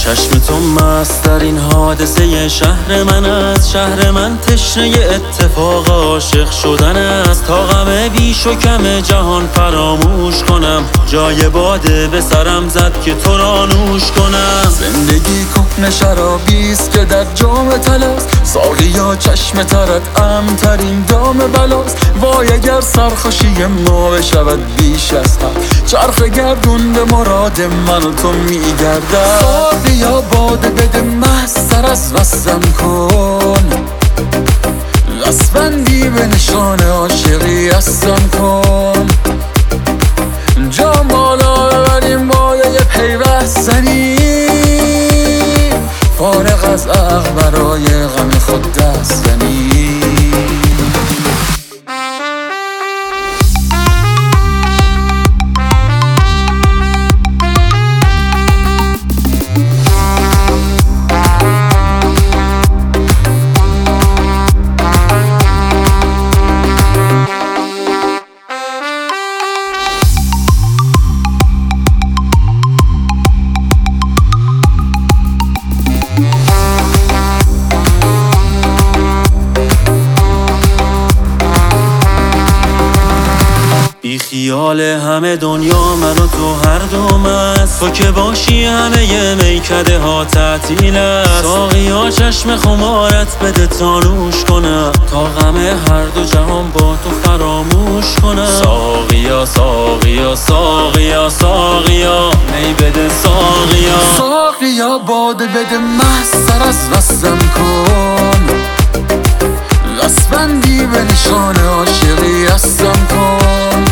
چشم تو مست در این حادثه شهر من است. شهر من تشنه اتفاق عاشق شدن است. تا غم بیش و کم جهان فراموش کنم، جای باده به سرم زد که تو را نوش کنم. زندگی کهنه شرابیست که در جام طلاست. ساقیا چشم ترت امن‌ترین دام بلاست. وای اگر سرخوشی ما بشود بیش از حد، چرخ گردون به مراد من و تو میگردد. ساقیا باده بده مست سر از وصلم کن، دستبندی به نشان عاشقی هستم کن. جام بالا ببریم مایه پیوستنی، فارغ از عقل برای غم خود دستنی. بی خیال همه دنیا من و تو هر دوم است. تو که باشی همه میکده ها تعطیل است. ساقیا چشم خمارت بده تا نوش کنم، تا غم هر دو جهان با تو فراموش کنم. ساقیا ساقیا ساقیا ساقیا می بده ساقیا. ساقیا باده بده مست سر از وصلم کن، دستبندی به نشان عاشقی هستم کن.